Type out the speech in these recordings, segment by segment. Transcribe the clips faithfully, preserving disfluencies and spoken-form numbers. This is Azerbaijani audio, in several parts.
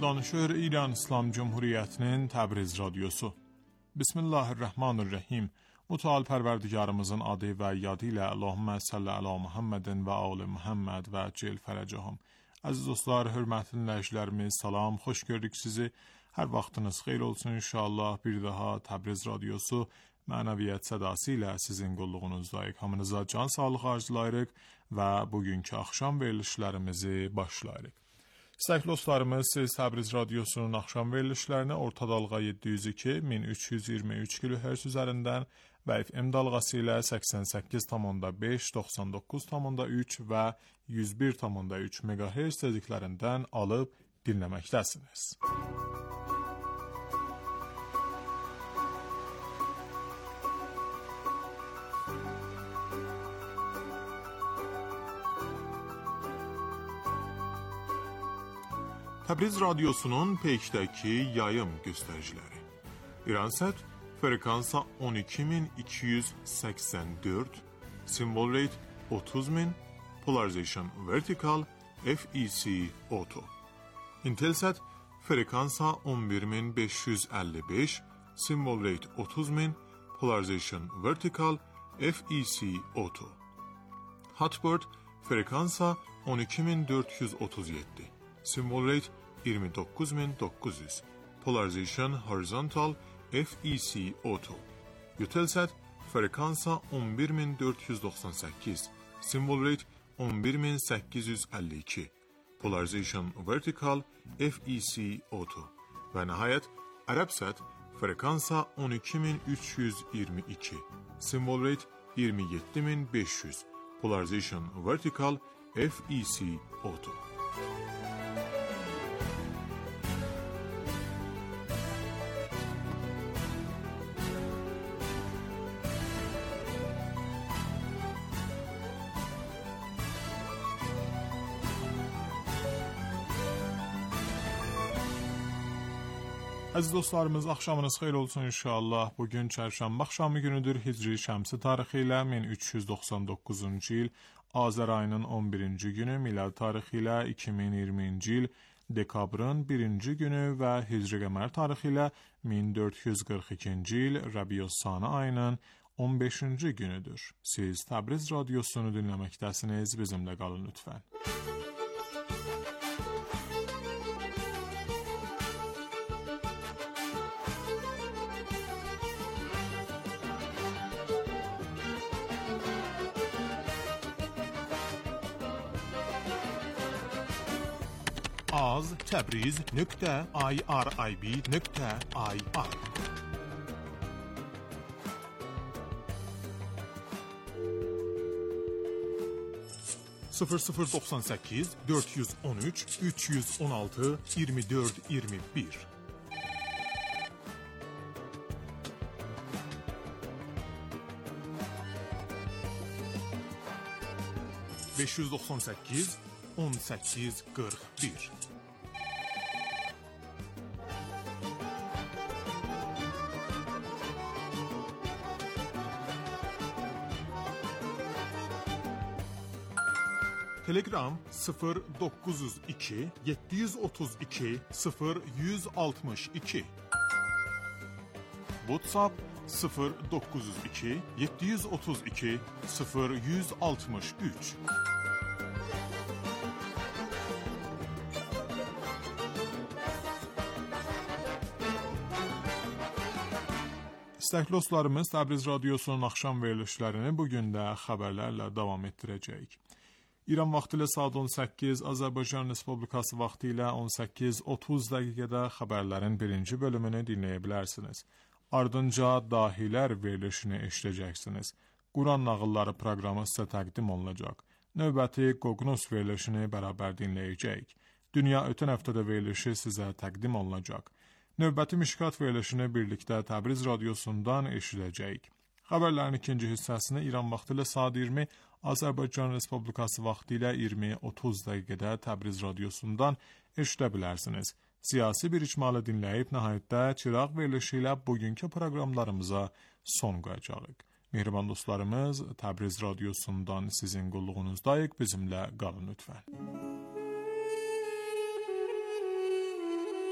danışır İran İslam Cumhuriyyətinin Təbriz radiosu. Bismillahirrahmanirrahim. Mütəal Pərverdigarımızın adı və yadı ilə Allahümmə salli ala Muhammedin və ali Muhammed və cil fərəcəhum. Əziz dostlar, hörmətli dinləyicilərimiz, salam, xoş gördük sizi. Hər vaxtınız xeyir olsun inşallah. Bir daha Təbriz radiosu mənəviyyat sədası ilə sizin qulluğunuzdayıq. Hamınıza can sağlığı arzulayırıq və bugünkü axşam verilişlərimizi başlayırıq. İstəkli dostlarımız, siz Təbriz radiosunun axşam verilişlərini orta dalğa yeddi yüz iki min üç yüz iyirmi üç kilohertz üzərindən və F M dalğası ilə səksən səkkiz tam beş, doxsan doqquz tam üç və yüz bir tam üç megahertz tezliklərindən alıb dinləməkdəsiniz. Təbriz radiosunun peykdəki yayım göstəriciləri. İransat frekansa on iki min iki yüz səksən dörd, symbol rate otuz min, polarization vertical, F E C auto. Intelsat frekansa on bir min beş yüz əlli beş, symbol rate otuz min, polarization vertical, F E C auto. Hotbird frekansa on iki min dörd yüz otuz yeddi. Symbol rate iyirmi doqquz min doqquz yüz. Polarization horizontal, F E C auto. Eutelsat frekansa on bir min dörd yüz doxsan səkkiz. Symbol rate on bir min səkkiz yüz əlli iki. Polarization vertical, F E C auto. Və nəhayət Arabsat frekansa on iki min üç yüz iyirmi iki. Symbol rate iyirmi yeddi min beş yüz. Polarization vertical, F E C auto. Əziz dostlarımız, axşamınız xeyir olsun inşallah. Bugün çərşənbə axşamı günüdür. Hicri şəmsi tarixi ilə min üç yüz doxsan doqquzuncu il Azər ayının on birinci günü, milad tarixi ilə iki min iyirminci il dekabrın birinci günü və Hicri qəmər tarixi ilə min dörd yüz qırx ikinci il Rəbiyyəs-Sani ayının on beşinci günüdür. Siz Təbriz radiosunu dinləməkdəsiniz, bizimlə qalın lütfən. az təbriz nöqtə irib nöqtə ir sıfır sıfır doxsan səkkiz dörd yüz on üç üç yüz on altı iyirmi dörd iyirmi bir beş yüz doxsan səkkiz on səkkiz qırx bir Telegram sıfır doqquz yüz iki yeddi yüz otuz iki sıfır yüz altmış iki WhatsApp sıfır doqquz yüz iki yeddi yüz otuz iki sıfır yüz altmış üç İstəkli dostlarımız, Təbriz radiosunun axşam verilişlərini bugün də xəbərlərlə davam etdirəcəyik. İran vaxtı ilə saat on səkkiz, Azərbaycan Respublikası vaxtı ilə on səkkiz otuz dəqiqədə xəbərlərin birinci bölümünü dinləyə bilərsiniz. Ardınca Dahilər verilişini eşidəcəksiniz. Quran nağılları proqramı sizə təqdim olunacaq. Növbəti Qoqnus verilişini bərabər dinləyəcəyik. Dünya ötən həftədə verilişi sizə təqdim olunacaq. Növbəti Mişkat verilişini birlikdə Təbriz radiosundan eşidəcəyik. Xəbərlərin ikinci hissəsini İran vaxtı ilə saat iyirmi, Azərbaycan Respublikası vaxtı ilə iyirmi otuz dəqiqədə Təbriz radiosundan eşidə bilərsiniz. Siyasi bir icmalı dinləyib nəhayətdə Çıraq verilişi ilə bugünkü proqramlarımıza son qoyacağıq. Mehriban dostlarımız, Təbriz radiosundan sizin qulluğunuzdayıq, bizimlə qalın lütfən.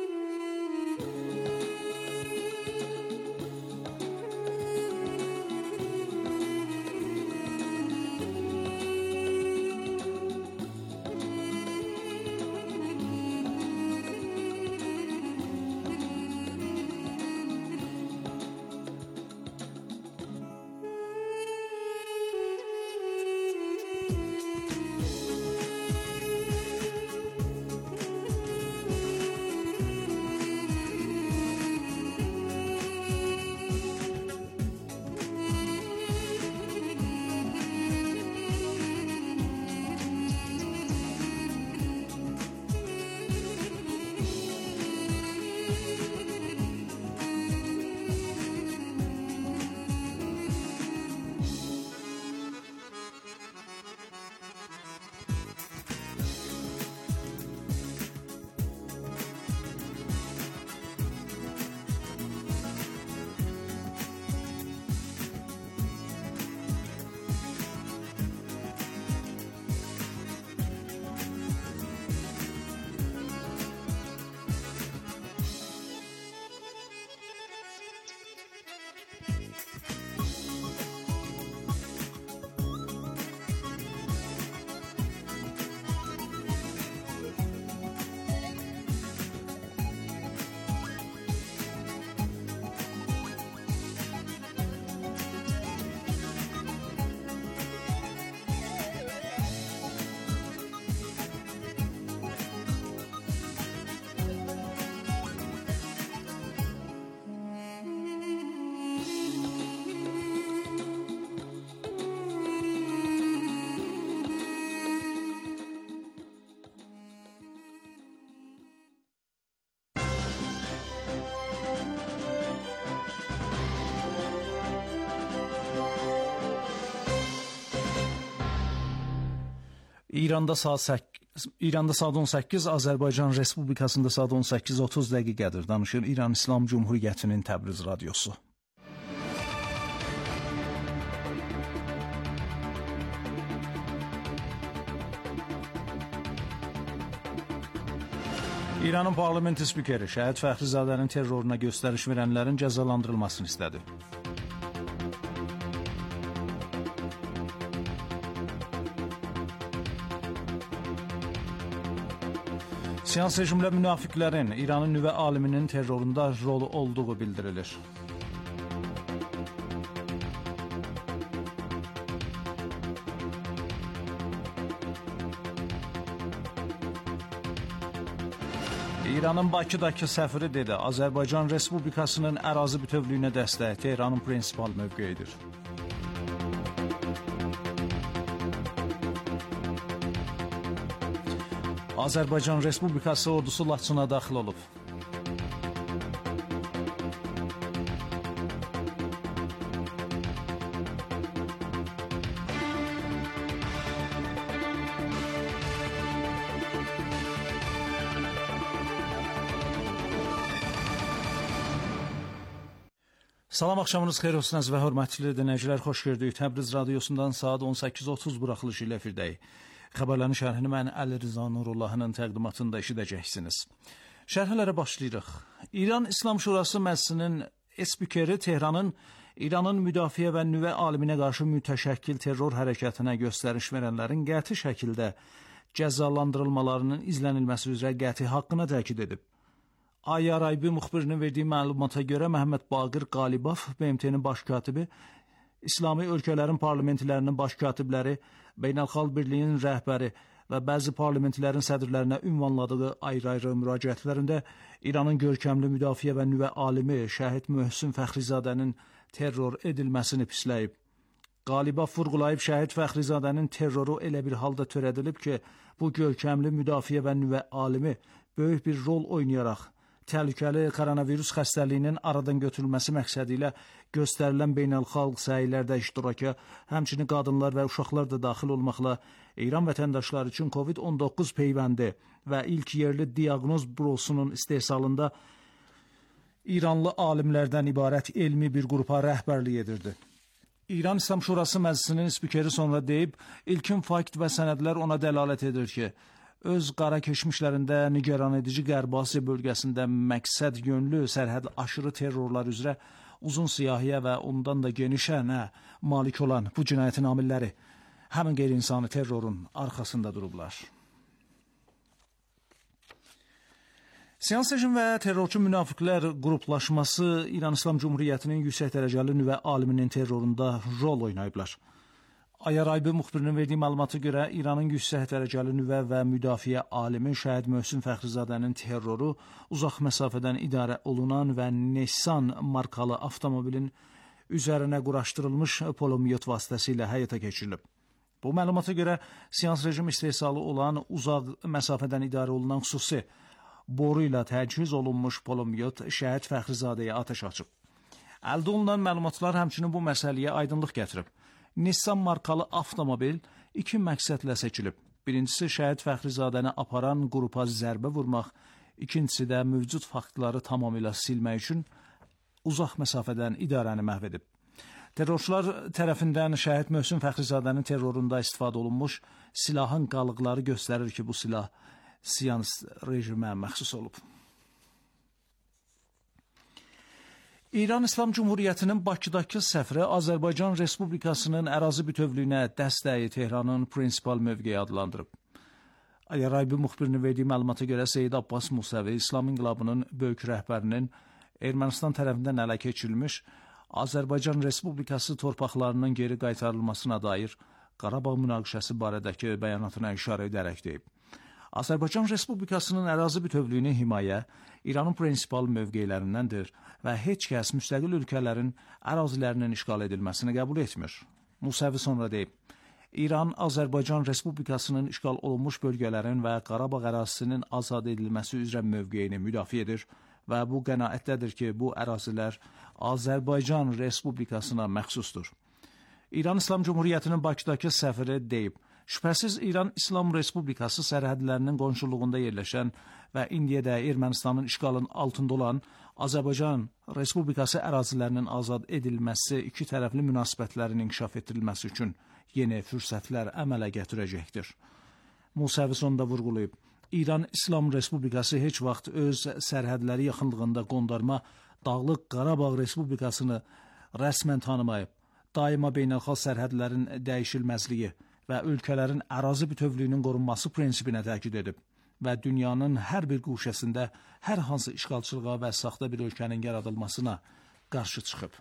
İranda saat səkkiz, İranda saat on səkkiz, Azərbaycan Respublikasında saat on səkkiz otuz dəqiqədir. Danışır İran İslam Cumhuriyyətinin Təbriz radiosu. İranın parlamenti spikeri Şəhid Fəxrizadənin terroruna göstəriş verənlərin cəzalandırılmasını istədi. Siyasi rejimlə münafiqlərin İranın nüvə aliminin terrorunda rolu olduğu bildirilir. İranın Bakıdakı səfiri dedi, Azərbaycan Respublikasının ərazi bütövlüyünə dəstək Tehranın prinsipal mövqeyidir. Azərbaycan Respublikası ordusu Laçına daxil olub. Salam, axşamınız xeyir olsun əziz və hörmətli dinləyicilər, xoş gördük. Təbriz radiosundan saat on səkkiz otuz buraxılışı ilə efirdəyik. Xəbərlərin şərhini mən Əli Rıza Nurullahının təqdimatında eşidəcəksiniz. Şərhlərə başlayırıq. İran İslam Şurası Məclisinin spikeri Tehranın İranın müdafiə və nüvə aliminə qarşı mütəşəkkil terror hərəkətinə göstəriş verənlərin qəti şəkildə cəzalandırılmalarının izlənilməsi üzrə qəti haqqına təkid edib. Ay Araybi müxbirinin verdiyi məlumata görə Məhəmməd Baqir Qalibov, B M T-nin baş katibi, İslami ölkələrin parlamentlərinin baş katibləri, Beynəlxalq Birliyinin rəhbəri və bəzi parlamentlərin sədrlərinə ünvanladığı ayrı-ayrı müraciətlərində İranın görkəmli müdafiə və nüvə alimi Şəhid Möhsün Fəxrizadənin terror edilməsini pisləyib. Qalibov vurğulayıb, Şəhid Fəxrizadənin terroru elə bir halda törədilib ki, bu görkəmli müdafiə və nüvə alimi böyük bir rol oynayaraq təhlükəli koronavirus xəstəliyinin aradan götürülməsi məqsədi ilə göstərilən beynəlxalq səylərdə iştiraka, həmçinin qadınlar və uşaqlar da daxil olmaqla İran vətəndaşları üçün kovid on doqquz peyvəndi və ilk yerli diaqnoz bürosunun istehsalında İranlı alimlərdən ibarət elmi bir qrupa rəhbərlik edirdi. İran İslam Şurası Məclisinin spikeri sonra deyib, ilkin fakt və sənədlər ona dəlalət edir ki, öz qara keçmişlərində nigaran edici Qərbi Asiya bölgəsində məqsəd yönlü sərhəd aşırı terrorlar üzrə uzun siyahıya və ondan da genişənə malik olan bu cinayətin amilləri həmin qeyri-insani terrorun arxasında durublar. Siyasi rejim və terrorçu münafiqlər qruplaşması İran İslam Cumhuriyyətinin yüksək dərəcəli nüvə aliminin terrorunda rol oynayıblar. Ayaraybi müxbirinin verdiyi məlumata görə İranın yüksək dərəcəli nüvə və müdafiə alimi Şəhid Möhsin Fəxrizadənin terroru uzaq məsafədən idarə olunan və Nissan markalı avtomobilin üzərinə quraşdırılmış polomyot vasitəsilə həyata keçirilib. Bu məlumata görə siyasi rejim istehsalı olan uzaq məsafədən idarə olunan xüsusi boru ilə təchiz olunmuş polomyot Şəhid Fəxrizadəyə atəş açıb. Əldə olunan məlumatlar həmçinin bu məsələyə aydınlıq gətirib. Nissan markalı avtomobil iki məqsədlə seçilib. Birincisi Şəhid Fəxrizadəni aparan qrupa zərbə vurmaq, ikincisi də mövcud faktları tamamilə silmək üçün uzaq məsafədən idarəni məhv edib. Terrorçular tərəfindən Şəhid Möhsin Fəxrizadənin terrorunda istifadə olunmuş silahın qalıqları göstərir ki, bu silah Siyonist rejimə məxsus olub. İran İslam Cumhuriyyətinin Bakıdakı səfiri Azərbaycan Respublikasının ərazi bütövlüyünə dəstəyi Tehranın prinsipal mövqeyi adlandırıb. Ayaraybi müxbirinin verdiyi məlumata görə Seyid Abbas Musəvi İslam İnqilabının böyük rəhbərinin Ermənistan tərəfindən ələ keçirilmiş Azərbaycan Respublikası torpaqlarının geri qaytarılmasına dair Qarabağ münaqişəsi barədəki bəyanatına işarə edərək deyib. Azərbaycan Respublikasının ərazi bütövlüyünü himayə İranın prinsipal mövqelərindəndir və heç kəs müstəqil ölkələrin ərazilərinin işğal edilməsini qəbul etmir. Musəvi sonra deyib, İran Azərbaycan Respublikasının işğal olunmuş bölgələrin və Qarabağ ərazisinin azad edilməsi üzrə mövqeyini müdafiə edir və bu qənaətdədir ki, bu ərazilər Azərbaycan Respublikasına məxsusdur. İran İslam Cumhuriyyətinin Bakıdakı səfiri deyib, şübhəsiz İran İslam Respublikası sərhədlərinin qonşuluğunda yerləşən və indiyədə Ermənistanın işğalının altında olan Azərbaycan Respublikası ərazilərinin azad edilməsi iki tərəfli münasibətlərin inkişaf etdirilməsi üçün yeni fürsətlər əmələ gətirəcəkdir. Musəvi sonda vurğulayıb, İran İslam Respublikası heç vaxt öz sərhədləri yaxınlığında qondarma Dağlıq Qarabağ Respublikasını rəsmən tanımayıb, daima beynəlxalq sərhədlərin dəyişilməzliyi və ölkələrin ərazi bütövlüyünün qorunması prinsipinə təkid edib və dünyanın hər bir quşəsində hər hansı işğalçılığa və saxta bir ölkənin yaradılmasına qarşı çıxıb.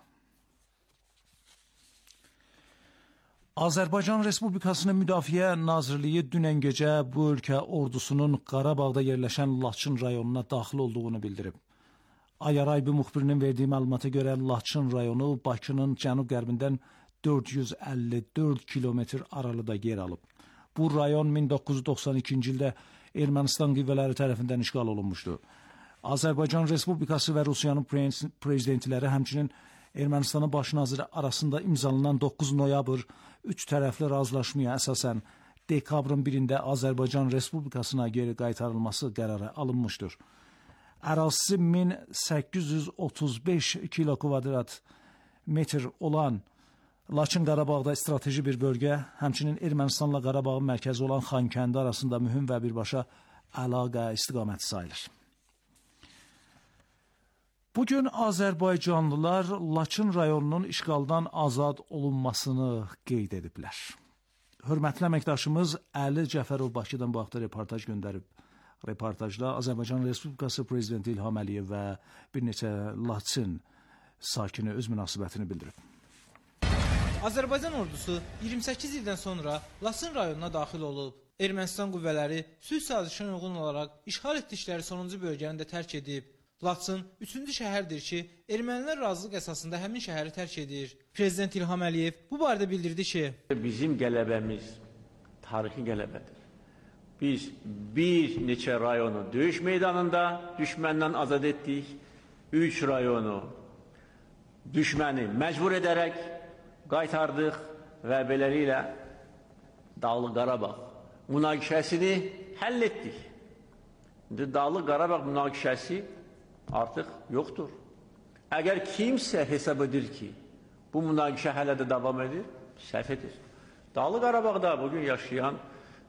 Azərbaycan Respublikasının Müdafiə Nazirliyi dünən gecə bu ölkə ordusunun Qarabağda yerləşən Laçın rayonuna daxil olduğunu bildirib. Ayaraybi müxbirinin verdiyi məlumata görə Laçın rayonu Bakının cənub-qərbindən dörd yüz əlli dörd kilometr aralıda yer alıb. Bu rayon min doqquz yüz doxsan ikinci ildə Ermənistan qüvvələri tərəfindən işğal olunmuşdu. Azərbaycan Respublikası və Rusiyanın prezidentləri həmçinin Ermənistanın baş naziri arasında imzalanan doqquz noyabr üç tərəfli razılaşmaya əsasən dekabrın birində Azərbaycan Respublikasına geri qaytarılması qərarı alınmışdır. Ərazisi min səkkiz yüz otuz beş kilo kvadrat metr olan Laçın Qarabağda strateji bir bölgə, həmçinin Ermənistanla Qarabağın mərkəzi olan Xankəndi arasında mühüm və birbaşa əlaqə istiqaməti sayılır. Bugün Azərbaycanlılar Laçın rayonunun işğaldan azad olunmasını qeyd ediblər. Hörmətli əməkdaşımız Əli Cəfərov Bakıdan bu haqda reportaj göndərib. Reportajda Azərbaycan Respublikası Prezidenti İlham Əliyev və bir neçə Laçın sakini öz münasibətini bildirib. Azərbaycan ordusu iyirmi səkkiz ildən sonra Laçın rayonuna daxil olub. Ermənistan qüvvələri sülh sazişinə uyğun olaraq işğal etdikləri sonuncu bölgəni də tərk edib. Laçın üçüncü şəhərdir ki, ermənilər razılıq əsasında həmin şəhəri tərk edir. Prezident İlham Əliyev bu barədə bildirdi ki, bizim qələbəmiz tarixi qələbədir. Biz bir neçə rayonu döyüş meydanında düşməndən azad etdik. Üç rayonu düşməni məcbur edərək qaytardıq və beləliklə Dağlıq Qarabağ münaqişəsini həll etdik. İndi Dağlıq Qarabağ münaqişəsi artıq yoxdur. Əgər kimsə hesab edir ki, bu münaqişə hələ də davam edir, səhv edir. Dağlıq Qarabağda bugün yaşayan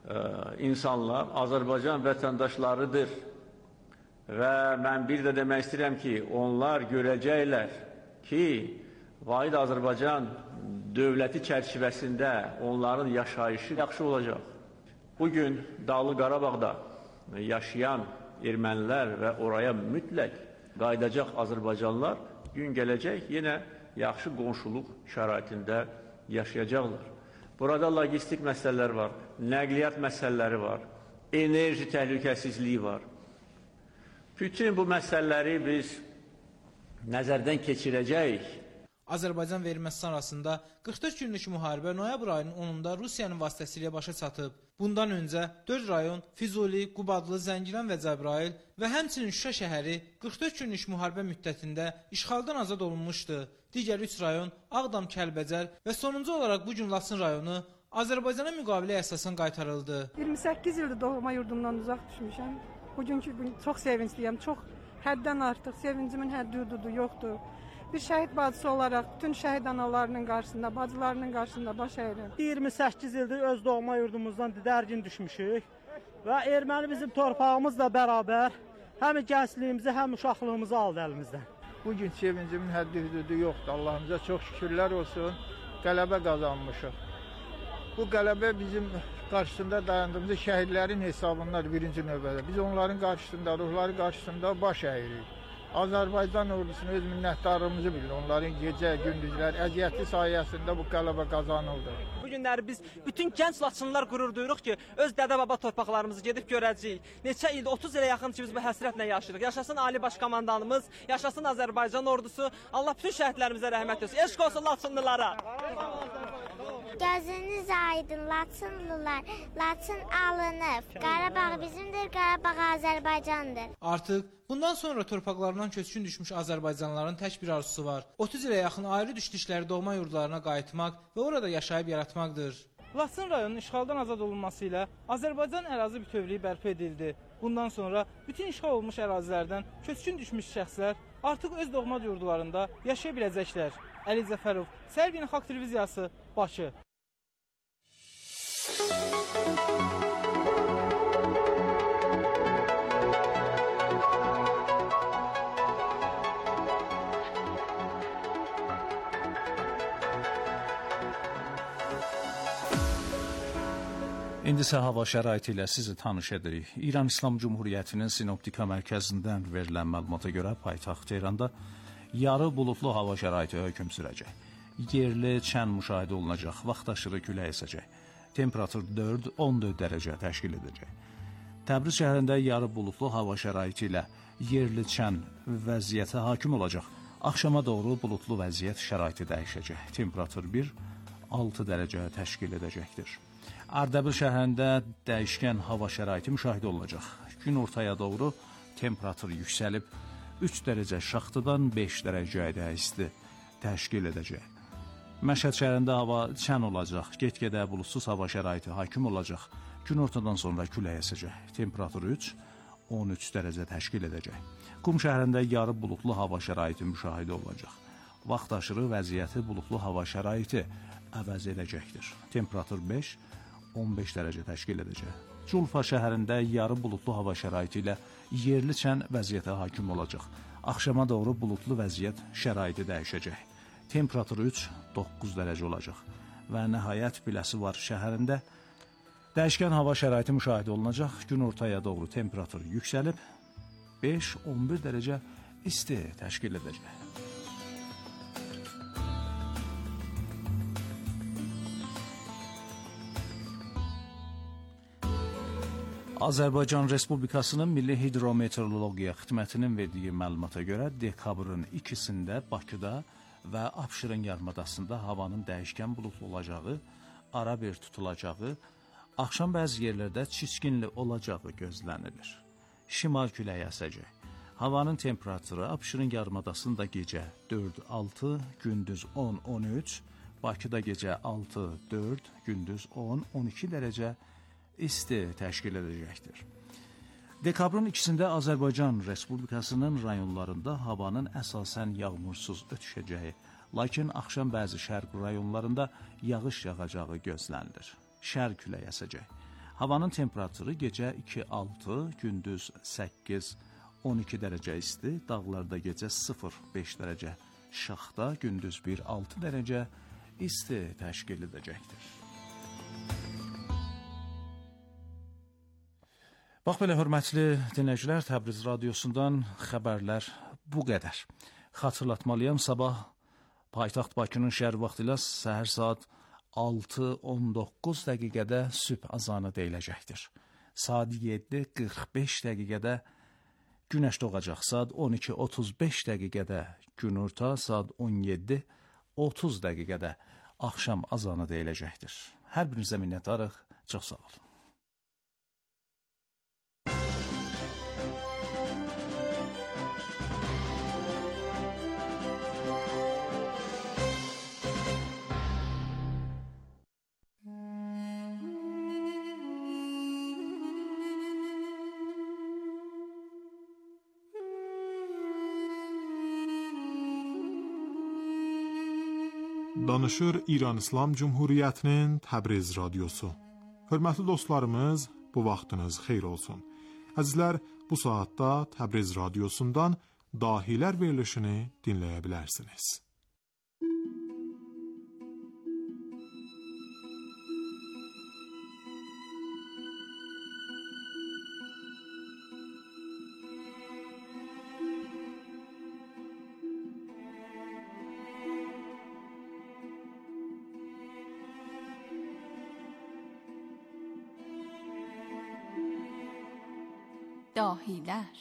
insanlar Azərbaycan vətəndaşlarıdır. Və mən bir də demək istəyirəm ki, onlar görəcəklər ki, vahid Azərbaycan dövləti çərçivəsində onların yaşayışı yaxşı olacaq. Bugün Dağlı Qarabağda yaşayan ermənilər və oraya mütləq qaydacaq Azərbaycanlılar gün gələcək yenə yaxşı qonşuluq şəraitində yaşayacaqlar. Burada logistik məsələlər var, nəqliyyat məsələləri var, enerji təhlükəsizliyi var. Bütün bu məsələləri biz nəzərdən keçirəcəyik. Azərbaycan və Ermənistan arasında qırx dörd günlük müharibə noyabr ayının onunda Rusiyanın vasitəsilə başa çatıb. Bundan öncə dörd rayon Füzuli, Qubadlı, Zəngilan və Cəbrayıl və həmçinin Şuşa şəhəri qırx dörd günlük müharibə müddətində işğaldan azad olunmuşdu. Digər üç rayon Ağdam, Kəlbəcər və sonuncu olaraq bugün Laçın rayonu Azərbaycana müqavilə əsasən qaytarıldı. iyirmi səkkiz ildir doğma yurdumdan uzaq düşmüşəm. Bugünkü gün çox sevincliyəm, çox həddən artıq sevincimin həddi hududu yoxdur. Bir şəhid bacısı olaraq bütün şəhid analarının qarşısında, bacılarının qarşısında baş əyirəm. iyirmi səkkiz ildir öz doğma yurdumuzdan didərgin düşmüşük və erməni bizim torpağımızla bərabər həm gəncliyimizi, həm uşaqlığımızı aldı əlimizdən. Bugün sevincimin həddi hududu yoxdur. Allahımıza çox şükürlər olsun, qələbə qazanmışıq. Bu qələbə bizim qarşısında dayandığımız şəhidlərin hesabındadır birinci növbədə. Biz onların qarşısında, ruhları qarşısında baş əyirik. Azərbaycan ordusuna öz minnətdarlığımızı bilir. Onların gecə, gündüzlər, əziyyəti sayəsində bu qələbə qazanıldı. Bu günləri biz bütün gənc Laçınlılar qürur duyuruq ki, öz dədə-baba torpaqlarımızı gedib görəcəyik. Neçə ildir, otuz ilə yaxın ki, biz bu həsrətlə yaşayırıq. Yaşasın Ali Baş Komandanımız, yaşasın Azərbaycan ordusu. Allah bütün şəhidlərimizə rəhmət etsin. Eşq olsun Laçınlılara. Gözünüz aydın Laçınlılar, Laçın alınıb. Qarabağ bizimdir, Qarabağ Azərbaycandır. Artıq bundan sonra torpaqlarından köçkün düşmüş Azərbaycanlıların tək bir arzusu var. otuz ilə yaxın ayrı düşdükləri doğma yurdlarına qayıtmaq və orada yaşayıb yaratmaqdır. Laçın rayonunun işğaldan azad olunması ilə Azərbaycan ərazi bütövlüyü bərpa edildi. Bundan sonra bütün işğal olmuş ərazilərdən köçkün düşmüş şəxslər artıq öz doğma yurdlarında yaşaya biləcəklər. Əli Zəfərov, Səhər Beynəlxalq Televiziyası, Bakı. İndi isə hava şəraiti ilə sizi tanış edirik. İran İslam Cumhuriyyətinin Sinoptika mərkəzindən verilən məlumata görə paytaxt Tehranda yarı bulutlu hava şəraiti hökm sürəcək. Yerli çən müşahidə olunacaq, vaxtaşırı külək əsəcək. Temperatur dörd on dörd dərəcə təşkil edəcək. Təbriz şəhərində yarı bulutlu hava şəraiti ilə yerli çən vəziyyəti hakim olacaq. Axşama doğru bulutlu vəziyyət şəraiti dəyişəcək. Temperatur bir altı dərəcə təşkil edəcəkdir. Ərdəbil şəhərində dəyişkən hava şəraiti müşahidə olunacaq. Gün ortaya doğru temperatur yüksəlib üç dərəcə şaxtadan beş dərəcəyə isti təşkil edəcək. Məşhəd şəhərində hava çən olacaq. Get-gedə bulutsuz hava şəraiti hakim olacaq. Gün ortadan sonra külək əsəcək. Temperatur üç on üç dərəcə təşkil edəcək. Qum şəhərində yarı bulutlu hava şəraiti müşahidə olunacaq. Vaxtaşırı vəziyyəti bulutlu hava şəraiti əvəz edəcəkdir. Temperatur beş on beş dərəcə təşkil edəcək. Culfa şəhərində yarı bulutlu hava şəraiti ilə yerli çən vəziyyətə hakim olacaq. Axşama doğru bulutlu vəziyyət şəraiti dəyişəcək. Temperatur üç doqquz dərəcə olacaq. Və nəhayət Biləsuvar şəhərində dəyişkən hava şəraiti müşahidə olunacaq. Gün ortaya doğru temperatur yüksəlib beş on bir dərəcə isti təşkil edəcək. Azərbaycan Respublikasının Milli Hidrometeorologiya Xidmətinin verdiyi məlumata görə dekabrın ikisində Bakıda və Abşeron yarımadasında havanın dəyişkən bulutlu olacağı, ara bir tutulacağı, axşam bəzi yerlərdə çiskinli olacağı gözlənilir. Şimal küləyi əsəcək. Havanın temperaturu Abşeron yarımadasında gecə dörd altı, gündüz on on üç, Bakıda gecə altı dörd, gündüz on on iki dərəcə isti təşkil edəcəkdir. Dekabrın ikisində Azərbaycan Respublikasının rayonlarında havanın əsasən yağmursuz ötüşəcəyi, lakin axşam bəzi şərq rayonlarında yağış yağacağı gözlənilir. Şərq küləyi əsəcək. Havanın temperaturu gecə iki altı, gündüz səkkiz on iki dərəcə isti, dağlarda gecə sıfır beş dərəcə şaxta, gündüz bir altı dərəcə isti təşkil edəcəkdir. Bax belə, hörmətli dinləyicilər, Təbriz radiosundan xəbərlər bu qədər. Xatırlatmalıyam, sabah paytaxt Bakının şəhər vaxtı ilə səhər saat altı on doqquz dəqiqədə sübh azanı deyiləcəkdir. Saat yeddi qırx beş dəqiqədə günəş doğacaq. Saat on iki otuz beş dəqiqədə günorta, saat on yeddi otuz dəqiqədə axşam azanı deyiləcəkdir. Hər birinizə minnətdarıq. Çox sağ olun. Danışır İran İslam Cumhuriyyətinin Təbriz radiosu. Hörmətli dostlarımız, bu vaxtınız xeyir olsun. Əzizlər, bu saatda Təbriz radiosundan Dahilər verilişini dinləyə bilərsiniz. Dahiler.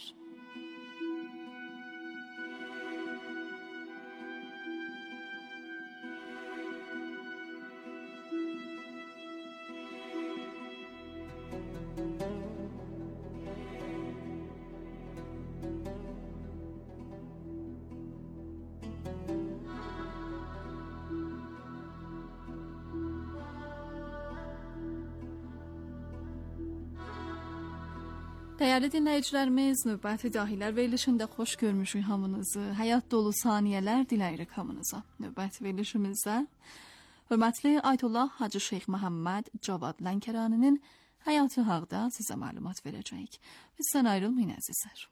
Dəyərli dinləyicilərimiz, növbəti Dahilər verilişində xoş görmüşük hamınızı. Həyat dolu saniyələr diləyirik hamınıza. Növbəti verilişimizdə hörmətli Ayətullah Hacı Şeyx Məhəmməd Cavad Lənkəraninin həyatı haqqında sizə məlumat verəcəyik. Bizdən ayrılmayın əzizlər.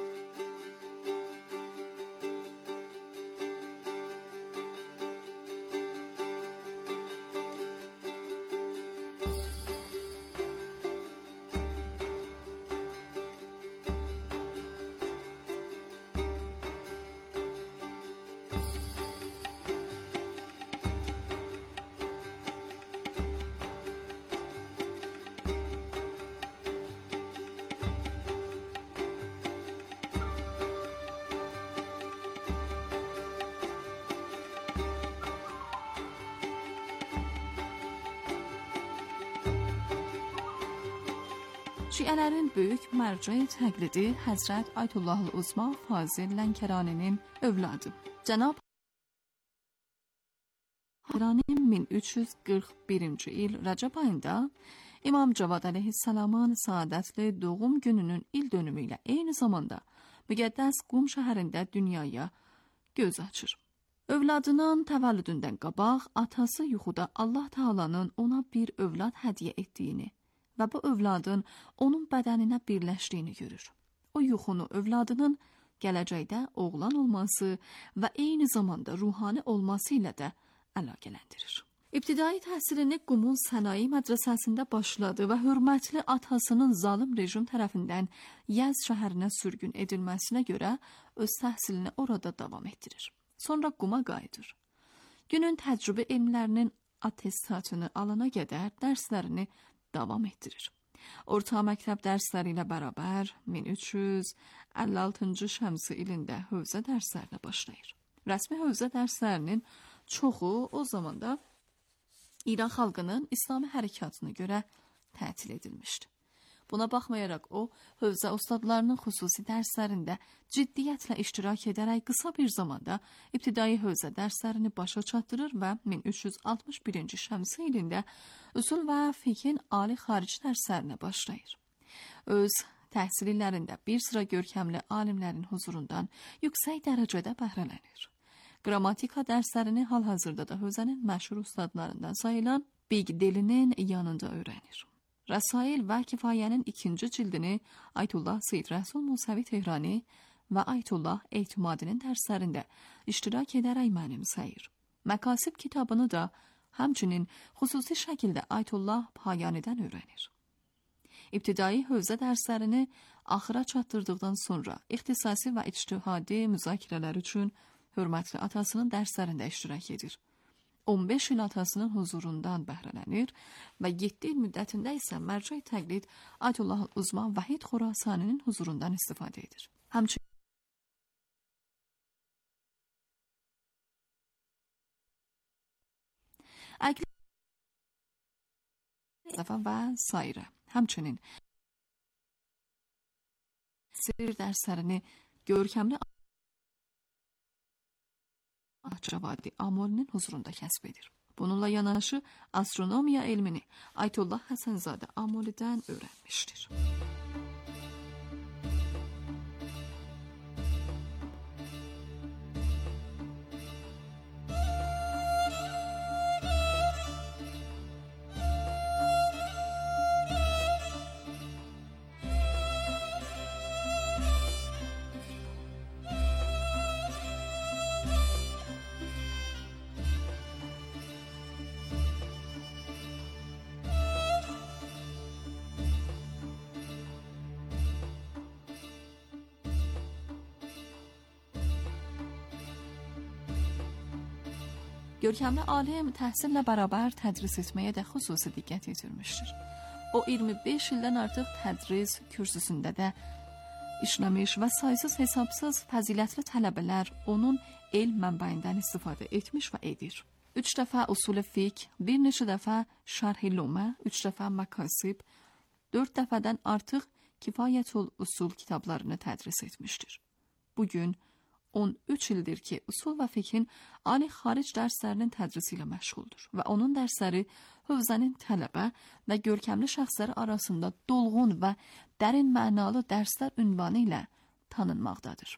Şiələrin böyük mərcə təqlidi Həzrət Ayətullah Uzma Fazil Lənkəraninin övladı. Cənab Lənkəranin min üç yüz qırx birinci il Rəcəb ayında İmam Cavad əleyhissalamın saadətli doğum gününün il dönümü ilə eyni zamanda müqəddəs Qum şəhərində dünyaya göz açır. Övladının təvəllüdündən qabaq atası yuxuda Allah Taalanın ona bir övlad hədiyyə etdiyini və bu övladın onun bədəninə birləşdiyini görür. O yuxunu övladının gələcəkdə oğlan olması və eyni zamanda ruhani olması ilə də əlaqələndirir. İbtidai təhsilini Qumun Sənaye Mədrəsəsində başladı və hörmətli atasının zalım rejim tərəfindən Yəz şəhərinə sürgün edilməsinə görə öz təhsilini orada davam etdirir. Sonra Quma qayıdır. Günün təcrübə elmlərinin attestatını alana qədər dərslərini davam etdirir. Orta məktəb dərsləri ilə bərabər min üç yüz əlli altıncı şəmsi ilində hövzə dərslərinə başlayır. Rəsmi hövzə dərslərinin çoxu o zamanda İran xalqının İslami hərəkatına görə tətil edilmişdi. Buna baxmayaraq o, hövzə ustadlarının xüsusi dərslərində ciddiyyətlə iştirak edərək qısa bir zamanda ibtidai hövzə dərslərini başa çatdırır və min üç yüz altmış birinci şəmsi ilində usul və fiqhin ali xarici dərslərinə başlayır. Öz təhsil illərində bir sıra görkəmli alimlərin huzurundan yüksək dərəcədə bəhrələnir. Qrammatika dərslərini hal-hazırda da hövzənin məşhur ustadlarından sayılan Big Delinin yanında öyrənir. Rəsail və Kifayənin ikinci cildini Ayətullah Seyid Rəsul Musavi Tehrani və Ayətullah Eytimadinin dərslərində iştirak edərək mənimsəyir. Məkasib kitabını da həmçinin xüsusi şəkildə Ayətullah Payanidən öyrənir. İbtidai hövzə dərslərini axıra çatdırdıqdan sonra ixtisasi və ictihadi müzakirələr üçün hörmətli atasının dərslərində iştirak edir. on beş il atasının huzurundan bəhrələnir və yeddi il müddətində isə mərcə təqlid Ayətullah Uzma Vahid Xurasaninin huzurundan istifadə edir. Həmçinin və sairə. Həmçinin sir dərslərini görkəmli Cavadi Amolinin huzurunda kəsb edir. Bununla yanaşı astronomiya elmini Ayətullah Həsənzadə Amolidən öyrənmişdir. Görkəmli alim təhsillə bərabər tədris etməyə də xüsusi diqqət yetirmişdir. O iyirmi beş ildən artıq tədris kürsüsündə də işləmiş və saysız hesabsız fəzilətli tələbələr onun elm mənbəyindən istifadə etmiş və edir. Üç dəfə usul fiqh, bir neçə dəfə şərh-i lumə, üç dəfə məkasib, dörd dəfədən artıq Kifayətul Usul kitablarını tədris etmişdir. Bugün on üç ildir ki, usul və fiqhin ali xaric dərslərinin tədrisi ilə məşğuldur və onun dərsləri hövzənin tələbə və görkəmli şəxsləri arasında dolğun və dərin mənalı dərslər ünvanı ilə tanınmaqdadır.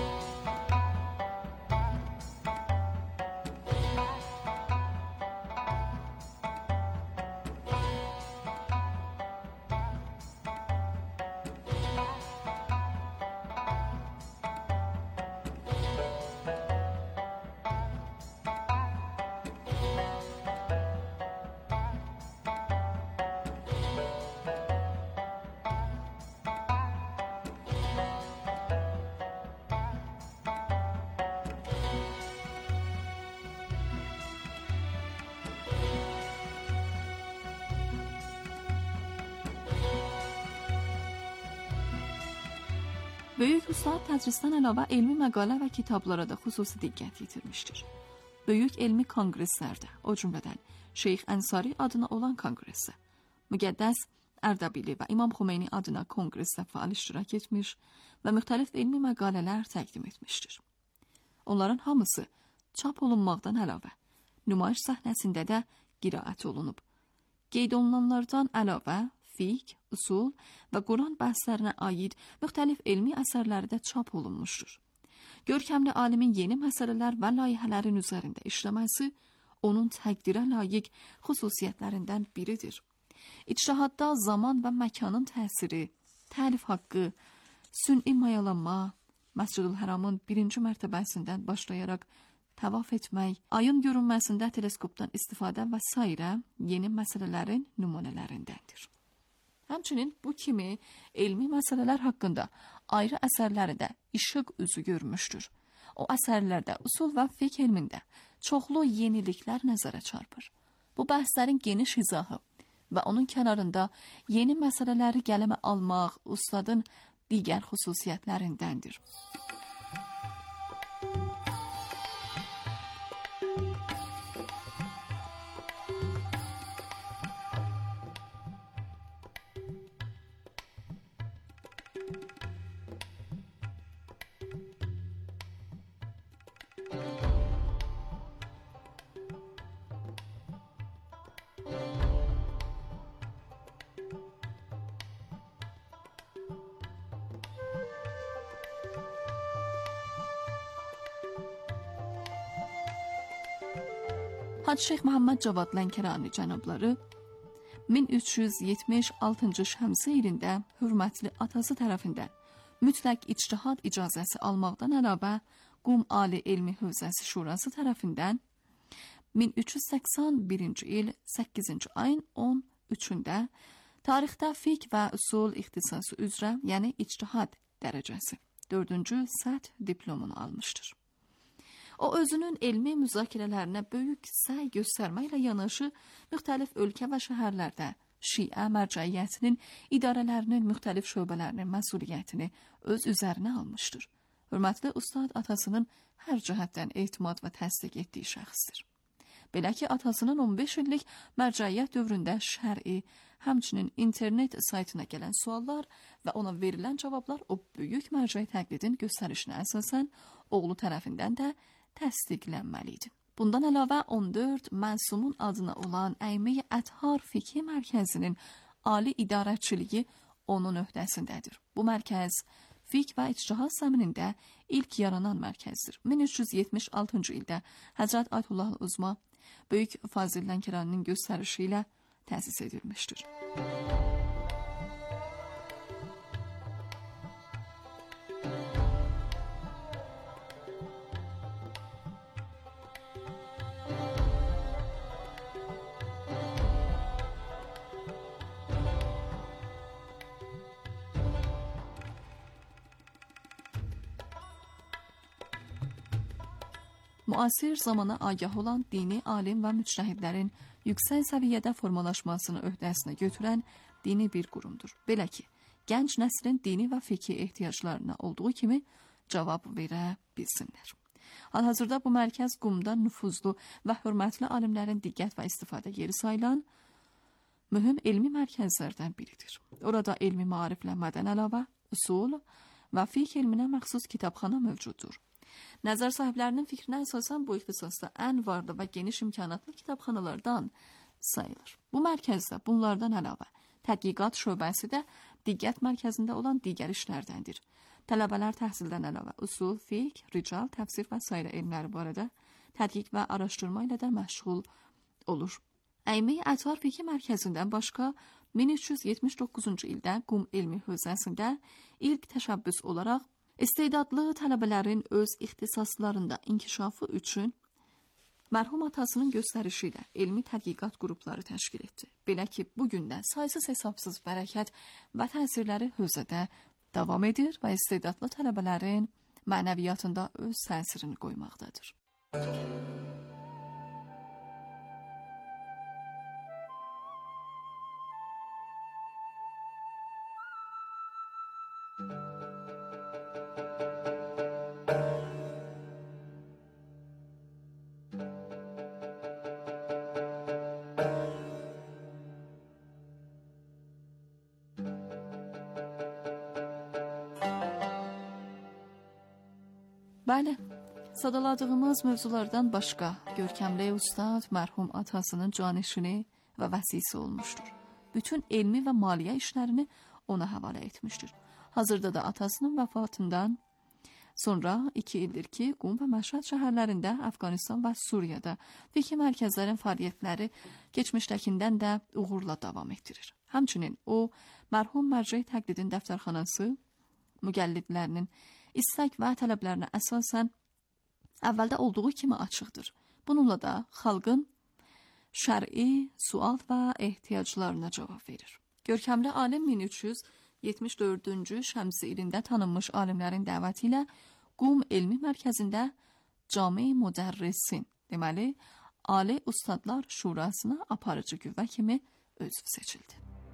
Böyük ustad tədrisdən əlavə elmi məqalə və kitablara da xüsusi diqqət yetirmişdir. Böyük elmi konqreslərdə, o cümlədən Şeyx Ənsari adına olan konqresə, Müqəddəs Ərdəbili və İmam Xomeyni adına konqresdə fəal iştirak etmiş və müxtəlif elmi məqalələr təqdim etmişdir. Onların hamısı çap olunmaqdan əlavə, nümayiş səhnəsində də qiraət olunub. Qeyd olunanlardan əlavə, fiqh, usul və Quran bəhslərinə aid müxtəlif elmi əsərləri də çap olunmuşdur. Görkəmli alimin yeni məsələlər və layihələrin üzərində işləməsi onun təqdirə layiq xüsusiyyətlərindən biridir. İctihadda zaman və məkanın təsiri, təlif haqqı, sünni mayalanma, Məscidül-Həramın birinci mərtəbəsindən başlayaraq təvaf etmək, ayın görünməsində teleskopdan istifadə və s. yeni məsələlərin nümunələrindəndir. Həmçinin bu kimi elmi məsələlər haqqında ayrı əsərlərdə işıq üzü görmüşdür. O əsərlərdə usul və fiqh elmində çoxlu yeniliklər nəzərə çarpır. Bu bəhslərin geniş izahı və onun kənarında yeni məsələləri qələmə almaq ustadın digər xüsusiyyətlərindəndir. Hacı Şeyx Muhammed Cavad Lənkərani cənabları min üç yüz yetmiş altıncı Şəmsi ilində hörmətli atası tərəfindən mütləq ictihad icazəsi almaqdan əlavə Qum Ali Elmi Hövzəsi Şurası tərəfindən min üç yüz səksən birinci il səkkizinci ayın on üçündə tarixdə fiqh və usul ixtisası üzrə, yəni ictihad dərəcəsi dördüncü səth diplomunu almışdır. O özünün elmi müzakirələrinə böyük səy göstərməklə yanaşı müxtəlif ölkə və şəhərlərdə Şiə mərcəiyyətinin idarələrinin müxtəlif şöbələrinin məsuliyyətini öz üzərinə almışdır. Hörmətli ustad atasının hər cəhətdən etimad və təsdiq etdiyi şəxsdir. Belə ki, atasının on beş illik mərcəiyyət dövründə şər'i, həmçinin internet saytına gələn suallar və ona verilən cavablar o böyük mərcəi təqlidin göstərişinə əsasən oğlu tərəfindən də təsdiqlənməli idi. Bundan əlavə on dörd mənsumun adına olan Əymi Əthar Fikhi Mərkəzinin ali idarəçiliyi onun öhdəsindədir. Bu mərkəz fiqh və ictihad zəminində ilk yaranan mərkəzdir. min üç yüz yetmiş altıncı ildə Həzrət Ayətullah Uzma Böyük Fazil Lənkəraninin göstərişi ilə təsis edilmişdir. Müasir zamana agah olan dini alim və müctəhidlərin yüksək səviyyədə formalaşmasını öhdəsinə götürən dini bir qurumdur. Belə ki, gənc nəslin dini və fiki ehtiyaclarına olduğu kimi cavab verə bilsinlər. Hal-hazırda bu mərkəz Qumda nüfuzlu və hörmətli alimlərin diqqət və istifadə yeri sayılan mühüm elmi mərkəzlərdən biridir. Orada elmi maariflənmədən əlavə usul və fiqh elminə məxsus kitabxana mövcuddur. Nəzər sahiblərinin fikrinə əsasən bu ixtisasda ən varlı və geniş imkanatlı kitabxanalardan sayılır. Bu mərkəzdə bunlardan əlavə tədqiqat şöbəsi də diqqət mərkəzində olan digər işlərdəndir. Tələbələr təhsildən əlavə usul, fiqh, rical, təfsir və sairə elmləri barədə tədqiq və araşdırma ilə də məşğul olur. Əymi Əthar Fikhi Mərkəzindən başqa min üç yüz yetmiş doqquzuncu ildə Qum Elmi Hövzəsində ilk təşəbbüs olaraq İstedadlı tələbələrin öz ixtisaslarında inkişafı üçün mərhum atasının göstərişi ilə elmi tədqiqat qrupları təşkil etdi. Belə ki, bugün də saysız hesabsız bərəkət və təsirləri hövzədə davam edir və istedadlı tələbələrin mənəviyyatında öz təsirini qoymaqdadır. Bəli, sadaladığımız mövzulardan başqa görkəmli ustad mərhum atasının canişini və vəsisi olmuşdur. Bütün elmi və maliyyə işlərini ona həvalə etmişdir. Hazırda da atasının vəfatından sonra iki ildir ki, Qum və Məşhəd şəhərlərində, Əfqanistan və Suriyada fikhi mərkəzlərin fəaliyyətləri keçmişdəkindən də uğurla davam etdirir. Həmçinin o, mərhum mərcəi təqlidin dəftərxanası müqəllidlərinin istək və tələblərinə əsasən əvvəldə olduğu kimi açıqdır. Bununla da xalqın şər'i, sual və ehtiyaclarına cavab verir. Görkəmli alim min üç yüz yetmiş dördüncü Şəmsi ilində tanınmış alimlərin dəvəti ilə Qum Elmi Mərkəzində Cami Müdərrisin, deməli, Ali Ustadlar Şurasına aparıcı qüvvə kimi özv seçildi.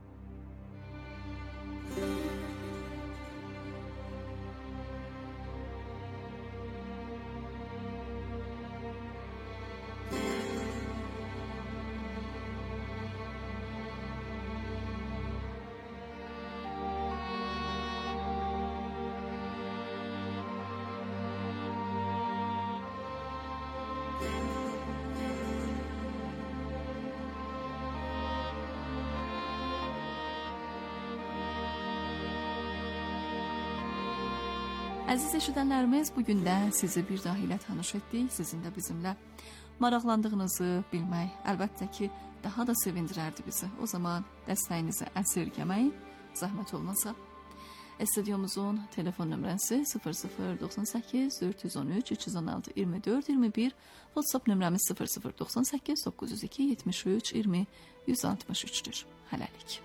Əziz eşidənlərimiz, bugün də sizi bir daha ilə tanış etdik. Sizin də bizimlə maraqlandığınızı bilmək əlbəttə ki, daha da sevindirərdi bizi. O zaman dəstəyinizi əsirgəməyin, zəhmət olmasa. Stüdyomuzun telefon nömrəsi sıfır sıfır doxsan səkkiz dörd yüz on üç üç yüz on altı iyirmi dörd iyirmi bir, WhatsApp nömrəmiz sıfır sıfır doxsan səkkiz doqquz yüz iki yetmiş üç iyirmi yüz altmış üçdür. Hələlik.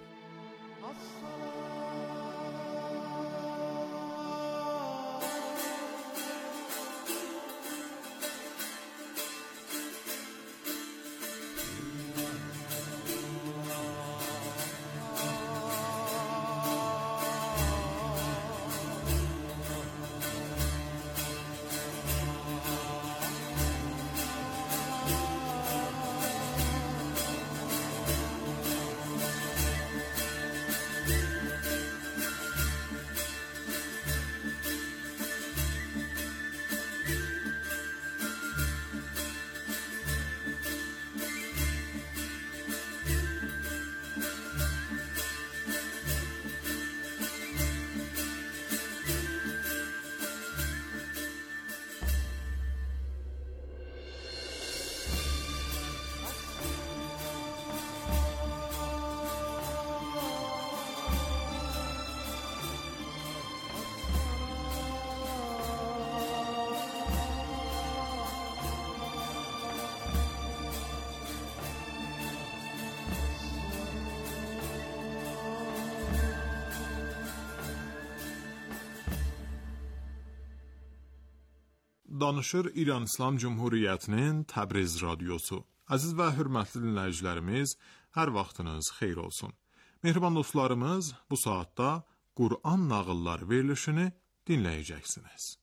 Danışır İran İslam Cumhuriyyətinin Təbriz radiosu. Əziz və hörmətli dinləyicilərimiz, hər vaxtınız xeyir olsun. Mehriban dostlarımız, bu saatda Qur'an nağılları verilişini dinləyəcəksiniz.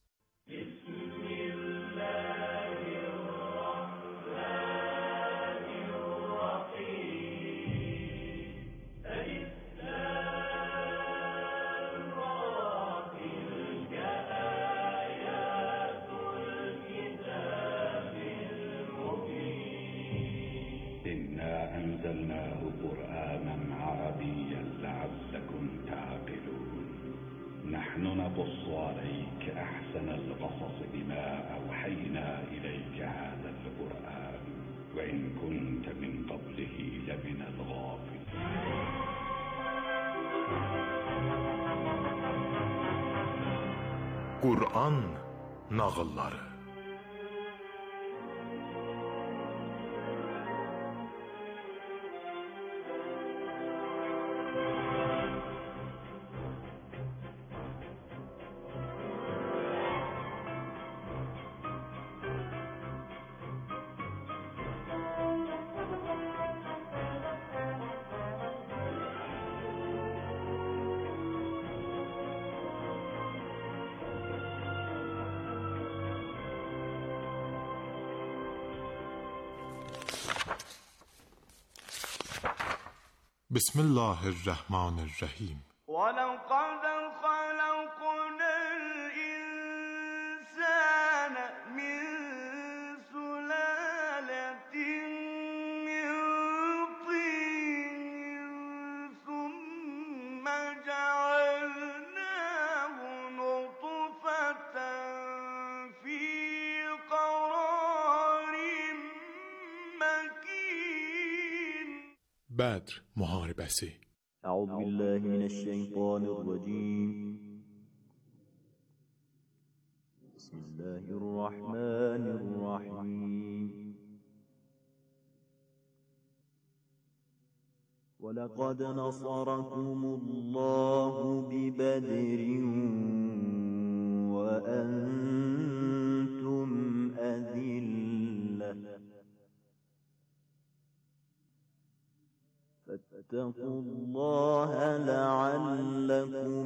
أنزلناه قرآنا عربيا لعلكم تعقلون نحن نقص عليك أحسن القصص بما أوحينا إليك هذا القرآن وإن كنت من قبله لمن الغافلين Qur'an nağılları. بسم الله الرحمن الرحیم. ولقد خلقنا الإنسان من سلالة من طين ثم جعلناه نطفة في قرار مكين. بدر محاربسی. أعوذ بالله من الشيطان الرجيم. بسم الله الرحمن الرحيم. ولقد نصركم الله ببدر وأنتم أذلة فاتقوا الله لعلكم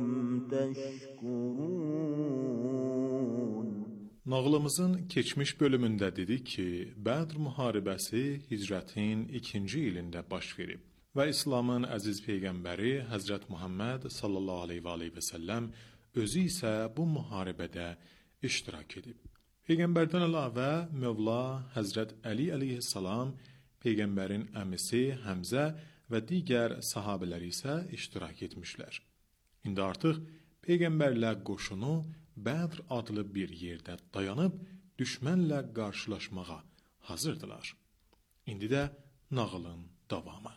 تشكرون. Nağılımızın keçmiş bölümündə dedik ki, Bədr müharibəsi hicrətin ikinci ilində baş verib və İslamın əziz peyğəmbəri Həzrət Muhammed sallallahu aleyhi və aleyhi və səlləm özü isə bu müharibədə iştirak edib. Peyğəmbərdən əlavə Mövla Həzrət Əli əleyhissalam, peyğəmbərin əmisi Həmzə və digər sahabələr isə iştirak etmişlər. İndi artıq peyğəmbərlə qoşunu Bədr adlı bir yerdə dayanıb düşmənlə qarşılaşmağa hazırdılar. İndi də nağılın davamı.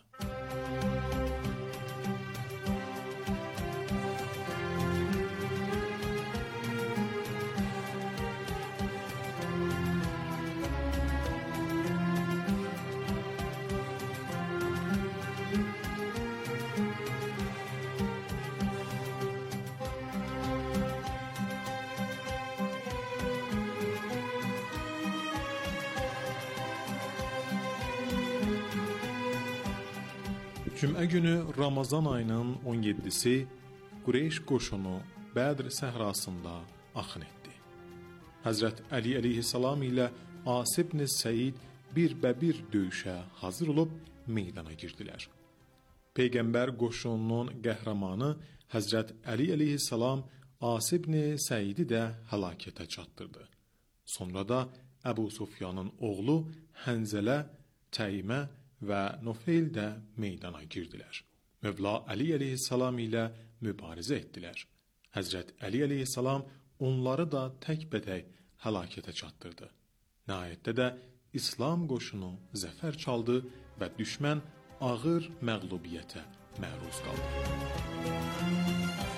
Cümə günü Ramazan ayının on yeddisi Qureyş qoşunu Bədr səhrasında axın etdi. Həzrət Əli əleyhissalam ilə As ibn Səid bir-bə-bir döyüşə hazır olub meydana girdilər. Peyğəmbər qoşununun qəhrəmanı Həzrət Əli əleyhissalam As ibn Səidi də həlakətə çatdırdı. Sonra da Əbu Sufyanın oğlu Hənzələ, Təymə və Nufeyl də meydana girdilər. Mövla Əli əleyhissalam ilə mübarizə etdilər. Həzrət Əli əleyhissalam onları da tək-bətək həlakətə çatdırdı. Nəhayətdə də İslam qoşunu zəfər çaldı və düşmən ağır məğlubiyyətə məruz qaldı.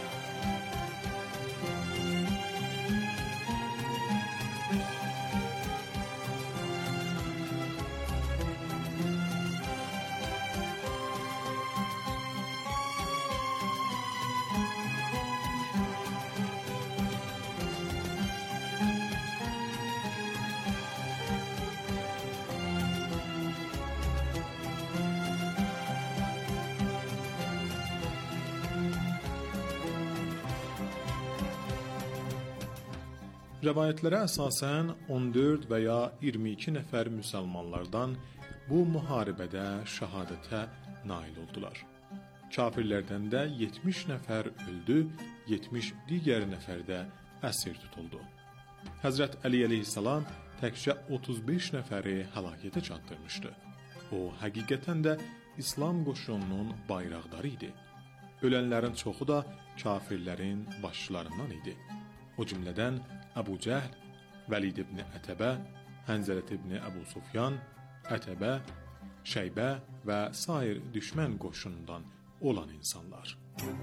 Rəvayətlərə əsasən on dörd və ya iyirmi iki nəfər müsəlmanlardan bu müharibədə şəhadətə nail oldular. Kafirlərdən də yetmiş nəfər öldü, yetmiş digər nəfər də əsir tutuldu. Həzrət Əli əleyhissalam təkcə otuz beş nəfəri həlakətə çatdırmışdı. O, həqiqətən də İslam qoşununun bayraqdarı idi. Ölənlərin çoxu da kafirlərin başçılarından idi. O cümlədən Əbu Cəhl, Vəlid ibn Ətəbə, Hənzələt ibn Əbu Sufyan, Ətəbə, Şeybə və sair düşmən qoşunundan olan insanlar.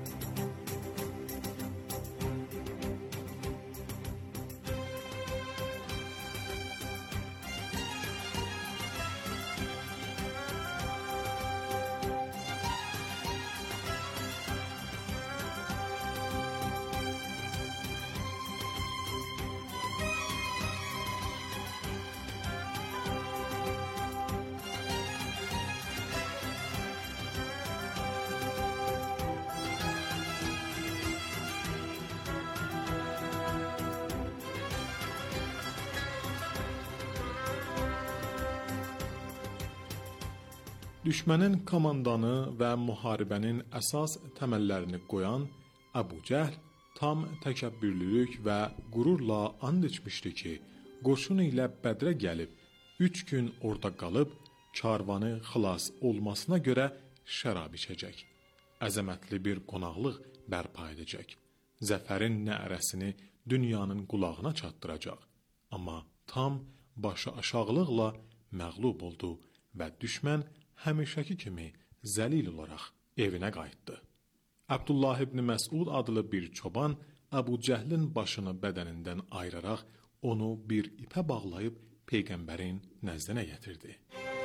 Düşmənin komandanı və müharibənin əsas təməllərini qoyan Əbu Cəhl tam təkəbbürlülük və qürurla and içmişdi ki, qoşunu ilə Bədrə gəlib, üç gün orada qalıb, karvanı xilas olmasına görə şərab içəcək. Əzəmətli bir qonaqlıq bərpa edəcək. Zəfərin nərəsini dünyanın qulağına çatdıracaq. Amma tam başı aşağılıqla məğlub oldu və düşmən həmişəki kimi zəlil olaraq evinə qayıtdı. Abdullah ibn Məsud adlı bir çoban Əbu Cəhlin başını bədənindən ayıraraq onu bir ipə bağlayıb Peyğəmbərin nəzdinə gətirdi.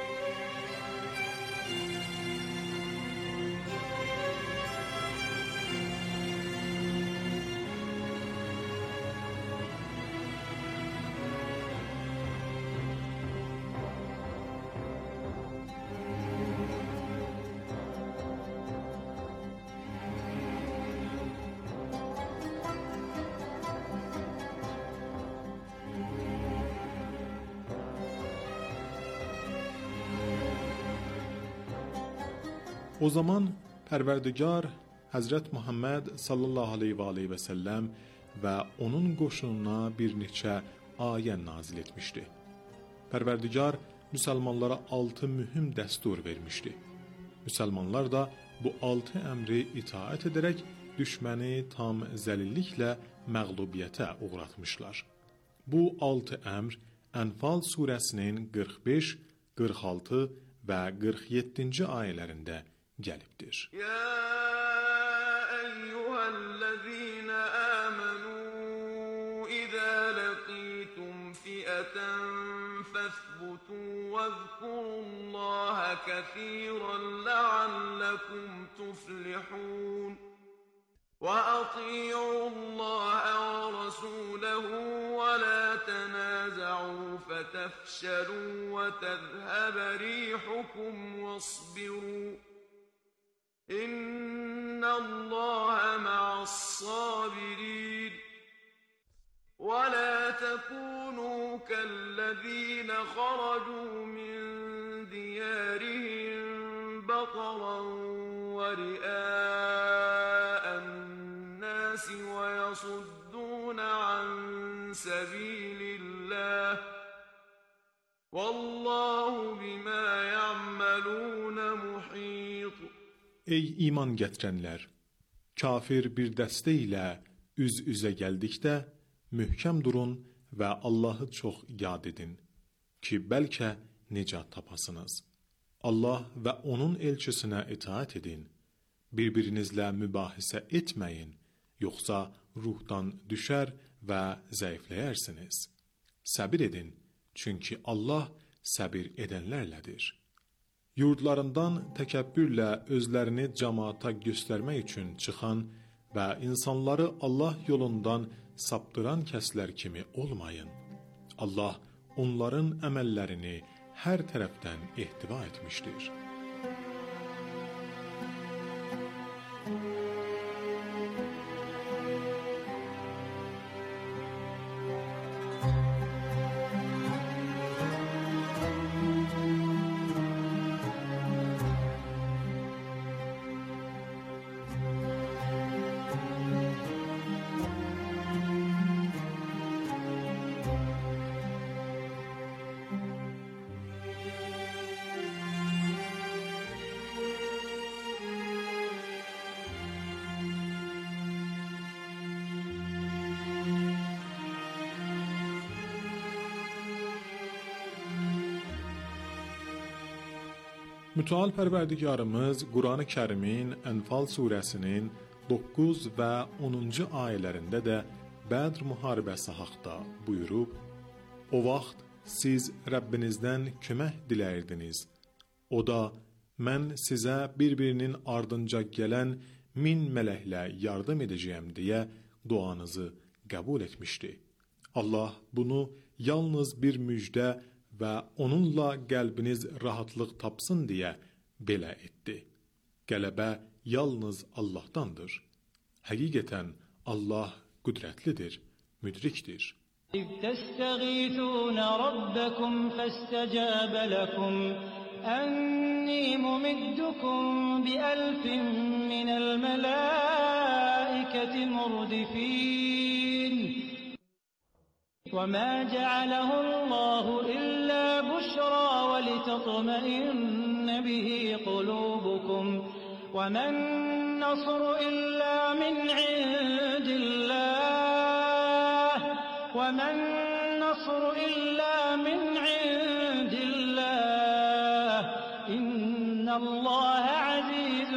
O zaman Pərverdigar Həzrət Muhammed sallallahu aleyhi və aleyhi və səlləm və onun qoşununa bir neçə ayə nazil etmişdi. Pərverdigar müsəlmanlara altı mühüm dəstur vermişdi. Müsəlmanlar da bu altı əmri itaət edərək düşməni tam zəlilliklə məğlubiyyətə uğratmışlar. Bu altı əmr Ənfal surəsinin qırx beş, qırx altı və qırx yeddinci ayələrində gəlibdir. Ya eyyuhellezine amenu izâ laqitum fi'atan fasbutu vezkurullaha kesiran leallekum tuflihun. وأطيعوا الله ورسوله ولا تنازعوا فتفشلوا وتذهب ريحكم واصبروا إن الله مع الصابرين ولا تكونوا كالذين خرجوا من ديارهم بطرا ورئاء ويصدون عن سبيل الله والله بما يعملون محيط. Ey iman gətirənlər, kafir bir dəstə ilə üz-üzə gəldikdə möhkəm durun və Allahı çox yad edin ki, bəlkə nicat tapasınız. Allah və onun elçisinə itaat edin. Bir-birinizlə mübahisə etməyin. Yoxsa ruhdan düşər və zəifləyərsiniz. Səbir edin, çünki Allah səbir edənlərlədir. Yurdlarından təkəbbürlə özlərini cəmaata göstərmək üçün çıxan və insanları Allah yolundan saptıran kəslər kimi olmayın. Allah onların əməllərini hər tərəfdən ehtiva etmişdir. Müteal Pərverdigarımız Quran-ı Kərimin Ənfal surəsinin doqquz və onuncu ayələrində də Bədr müharibəsi haqda buyurub, o vaxt siz Rəbbinizdən kömək diləyirdiniz. O da, mən sizə bir-birinin ardınca gələn min mələklə yardım edəcəyəm deyə duanızı qəbul etmişdi. Allah bunu yalnız bir müjdə və onunla qəlbiniz rahatlıq tapsın deyə belə etdi. Qələbə yalnız Allahdandır. Həqiqətən Allah qüdrətlidir, müdrikdir. إذ تستغيثون ربكم فاستجاب لكم أني ممدكم بألف من الملائكة مردفين وما جعله الله إلا بشرى ولتطمئن به قلوبكم وما النصر إلا من عند الله وما النصر إلا من عند الله إن الله عزيز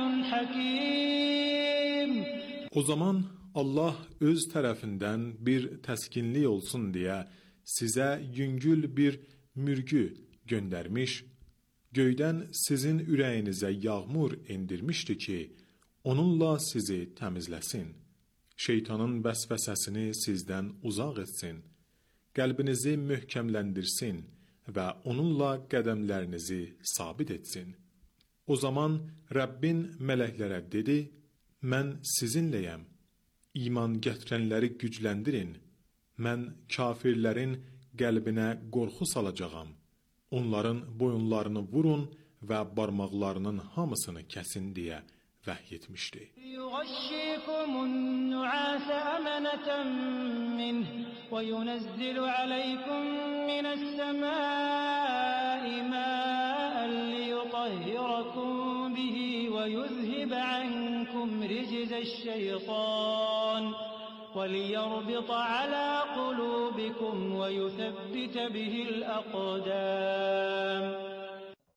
حكيم. O zaman Allah öz tərəfindən bir təskinlik olsun deyə sizə yüngül bir mürgü göndərmiş, göydən sizin ürəyinizə yağmur endirmişdi ki, onunla sizi təmizləsin. Şeytanın vəsvəsəsini sizdən uzaq etsin, qəlbinizi möhkəmləndirsin və onunla qədəmlərinizi sabit etsin. O zaman Rəbbin mələklərə dedi, mən sizinləyəm, iman gətirənləri gücləndirin, mən kafirlərin qəlbinə qorxu salacağam, onların boyunlarını vurun və barmaqlarının hamısını kəsin deyə vəhy etmişdi. يغشيكم النعاس أمنة منه وينزل عليكم من السماء ماء ليطهركم به ويذهب عنكم رجز الشيطان وليربط على قلوبكم ويثبت به الأقدام.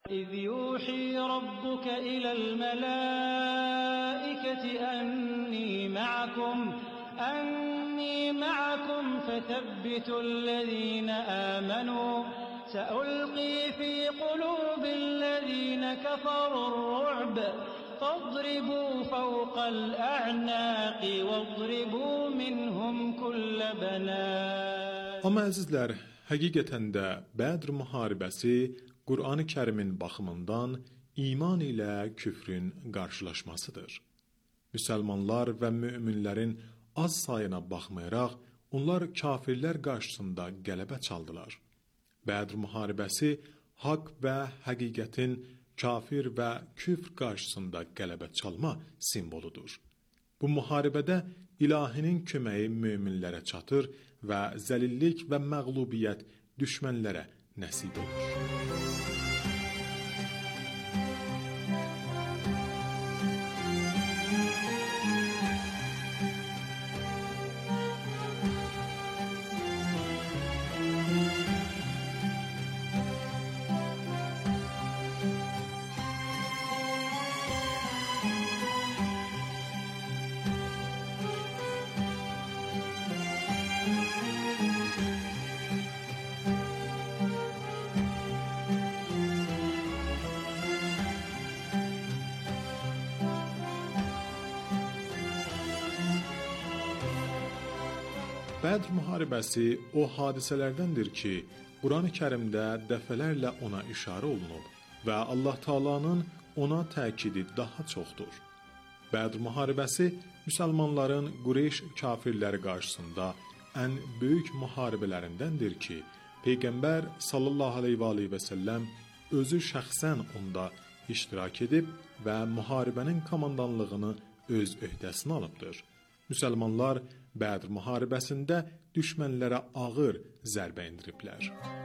إذ يوحي ربك إلى الملائكة أني معكم أني معكم فثبتوا الذين آمنوا سألقي في قلوب الذين كفروا الرعب فاضربوا فوق الأعناق واضربوا منهم كل بنان. Amma əzizlər, həqiqətən də Bədr müharibəsi Qur'an-ı Kərimin baxımından iman ilə küfrün qarşılaşmasıdır. Müsəlmanlar və möminlərin az sayına baxmayaraq, onlar kafirlər qarşısında qələbə çaldılar. Bədr müharibəsi haqq və həqiqətin kafir və küfr qarşısında qələbə çalma simvoludur. Bu müharibədə ilahinin köməyi möminlərə çatır və zəlillik və məğlubiyyət düşmənlərə nəsib olur. Bədr müharibəsi o hadisələrdəndir ki, Qur'an-ı Kərimdə dəfələrlə ona işarə olunub və Allah Taala'nın ona təkidi daha çoxdur. Bədr müharibəsi müsəlmanların Qureyş kafirləri qarşısında ən böyük müharibələrindəndir ki, Peyğəmbər sallallahu aleyhi və səlləm özü şəxsən onda iştirak edib və müharibənin komandanlığını öz öhdəsinə alıbdır. Müsəlmanlar Bədr müharibəsində düşmənlərə ağır zərbə endiriblər.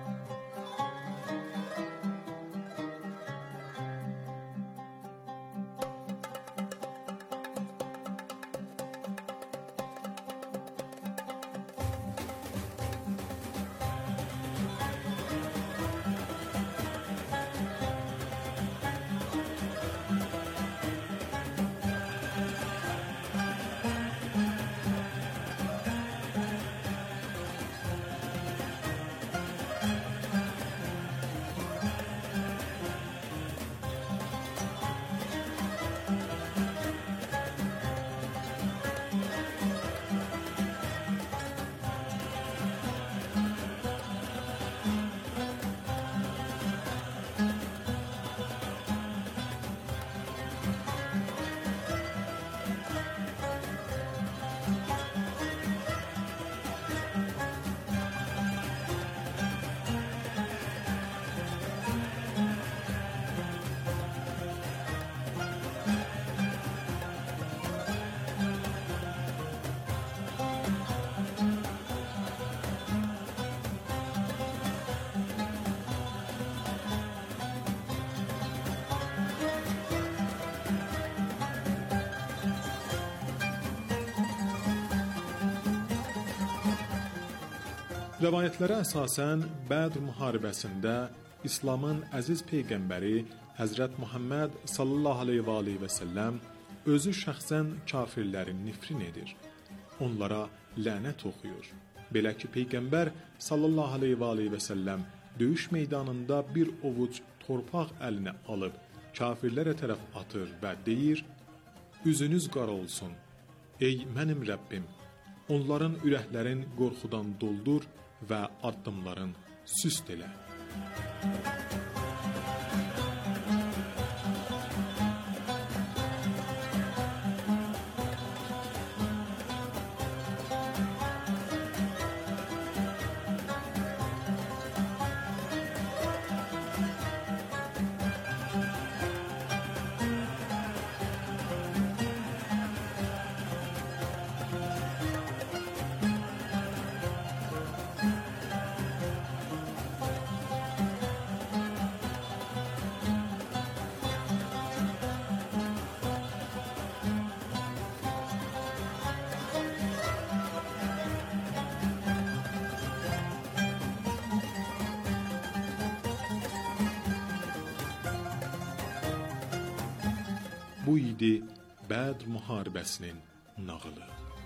Rəvayətlərə əsasən Bədr müharibəsində İslamın əziz peyğəmbəri Həzrət Muhammed sallallahu aleyhi və səlləm özü şəxsən kafirlərin nifrin edir. Onlara lənət oxuyur. Belə ki, peyğəmbər sallallahu aleyhi və səlləm döyüş meydanında bir ovuc torpaq əlinə alıb kafirlərə tərəf atır və deyir: "Üzünüz qara olsun, ey mənim Rəbbim, onların ürəklərin qorxudan doldur və addımların süst elə." Bu idi Bədr müharibəsinin nağılı.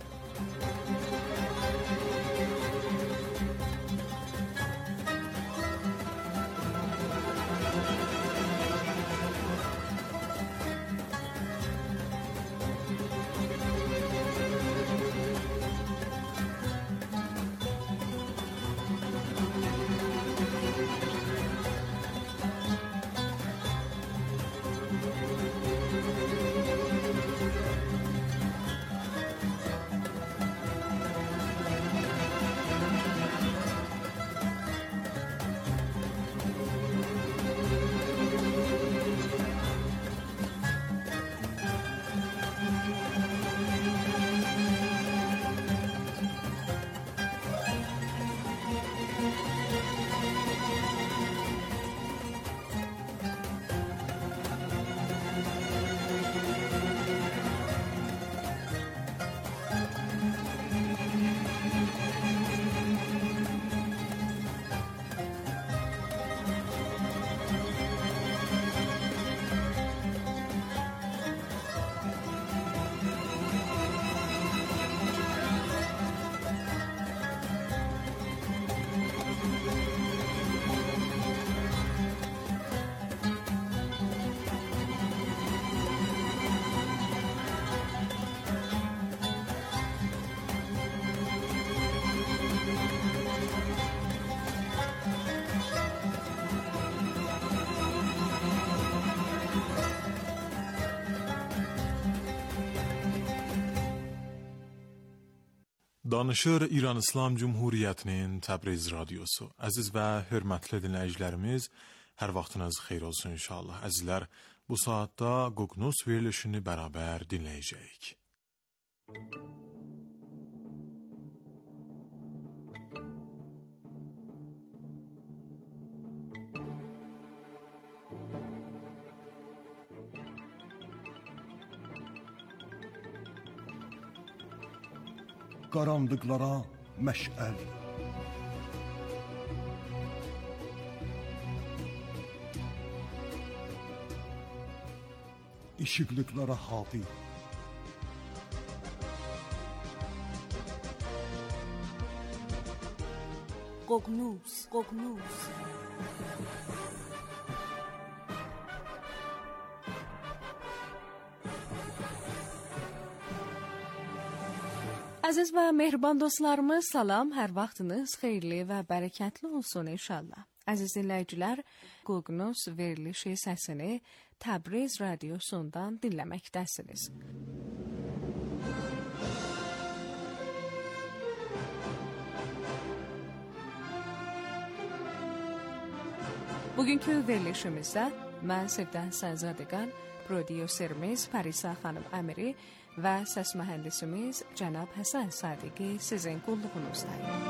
Danışır İran İslam Cumhuriyyətinin Təbriz radiosu. Əziz və hörmətli dinləyicilərimiz, hər vaxtınız xeyir olsun inşallah. Əzizlər, bu saatda Qoqnus verilişini bərabər dinləyəcəyik. Qaranlıqlara məşəl, işıqlıqlara hadi, Qoqnus, Qoqnus. Əziz və mehriban dostlarımız, salam, hər vaxtınız xeyirli və bərəkətli olsun inşallah. Əziz dinləyicilər, Qoqnus verilişi səsini Təbriz radiosundan dinləməkdəsiniz. Bugünkü verilişimizdə mən Sevdən Sənzadəqan, prodüserimiz Parisa xanım Əmiri və səs mühəndisimiz cənab Həsən Sadiqi sizin qulluğunuzdayım.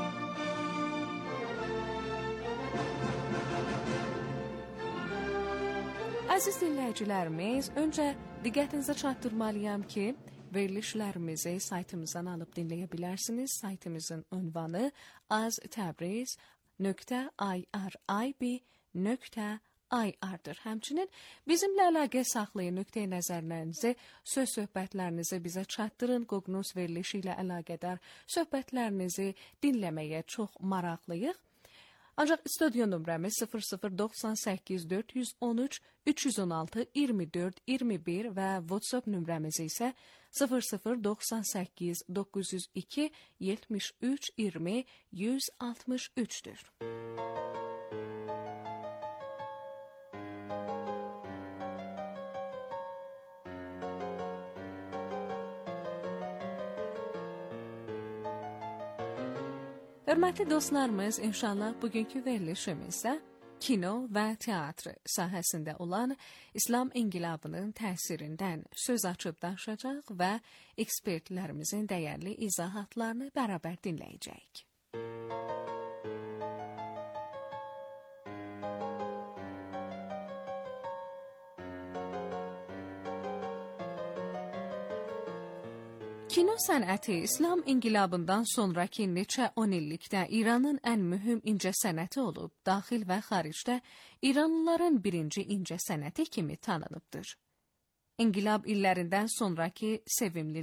Əziz dinləyicilərimiz, öncə diqqətinizə çatdırmalıyam ki, verilişlərimizi saytımızdan alıb dinləyə bilərsiniz. Saytımızın ünvanı aztabriz nöqtə irib nöqtə irdir. Həmçinin bizimlə əlaqə saxlayın, nöqteyi nəzərlərinizi, söz söhbətlərinizi bizə çatdırın. Qoqnus verilişi ilə əlaqədar söhbətlərinizi dinləməyə çox maraqlıyıq. Ancaq studiyo nömrəmiz sıfır sıfır doxsan səkkiz dörd yüz on üç üç yüz on altı iyirmi dörd iyirmi bir və WhatsApp nömrəmiz isə sıfır sıfır doxsan səkkiz doqquz yüz iki yetmiş üç iyirmi yüz altmış üçdür. Hörmətli dostlarımız, inşallah bugünkü verilişimizdə kino və teatr sahəsində olan İslam inqilabının təsirindən söz açıb danışacaq və ekspertlərimizin dəyərli izahatlarını bərabər dinləyəcəyik. Kino sənəti İslam inqilabından sonraki neçə on illikdə İranın ən mühüm incə sənəti olub, daxil və xaricdə İranlıların birinci incə sənəti kimi tanınıbdır. İnqilab illərindən sonraki sevimli